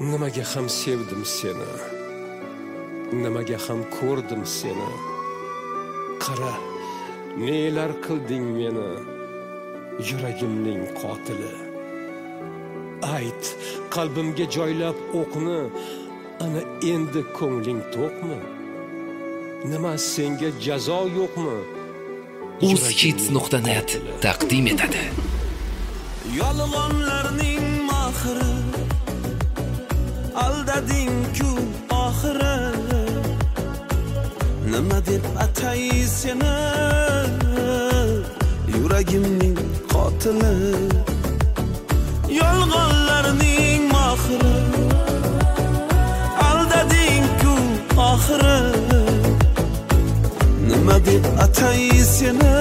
Nimaga ham sevdim seni, nimaga ham ko'rdim seni. Qara, nelar qilding meni, yuragimning qotili. Ayt, qalbimga joylab o'qni, ana endi ko'ngling to'qmi? Nima senga jazo yo'qmi? Uzhits.net taqdim etadi. Yolg'onlarning mohiri, aldading-ku oxiri. Nima deb atay seni, yuragimning qotili. Yolg'onlarning mohiri, aldading-ku oxiri. Nima deb atay seni,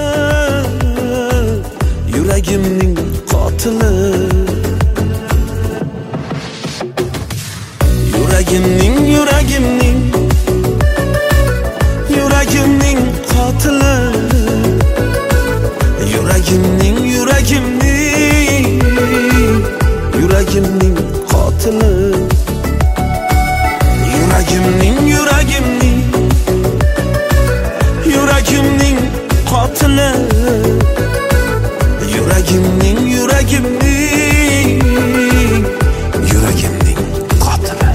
yuragimning qotili. Yuragimning qotili. Yuragimning qotili. Yuragimning qotili. Yuragimning qotili.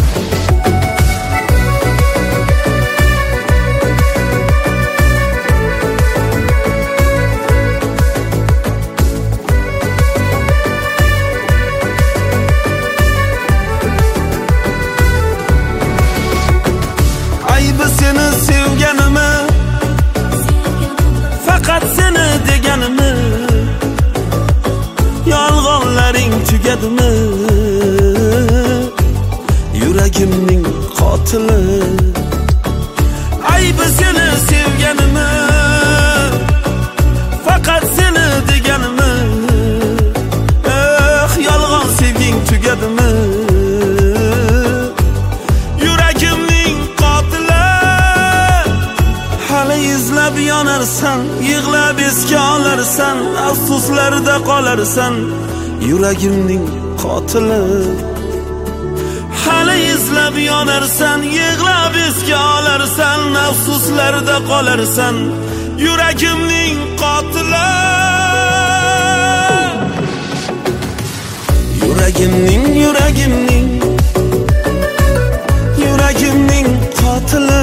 Aybi seni sevganimi, faqat seni deganimi? Yolg'onlaring tugadimi? Yuragimning qotili. Aybi seni sevganimi, faqat seni deganimi? Yolg'on sevging tugadimi? Yuragimning qotili. Hali izlab yonarsan, yig'lab esga olarsan, afsuslarda qolarsan. Yuragimning qotili. Hali izlab yonarsan, yig'lab esga olarsan, afsuslarda qolarsan. Yuragimning qotili. Yuragimning qotili.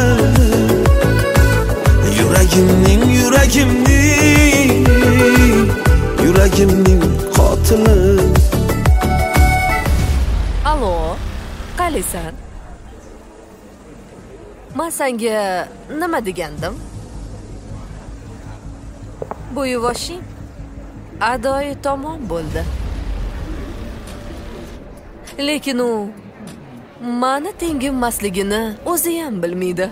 Yuragimning qotili. Alo, qalisan? Men senga nima degandim? Bu yuvoshing adoyi tamom bo'ldi. Lekin u meni tenginmasligini o'zi ham bilmaydi.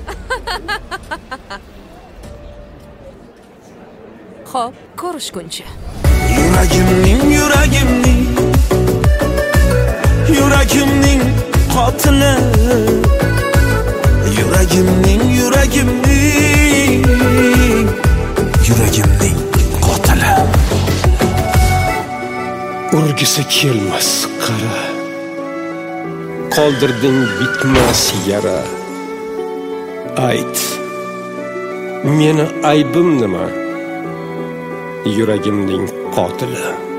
Xo'p, ko'rishguncha. Yuragimning qotili. Yuragimning qotili. Urgisi kelmas qara, qoldirding bitmas yara. Ayt, meni aybim nima? Yuragimning qotili.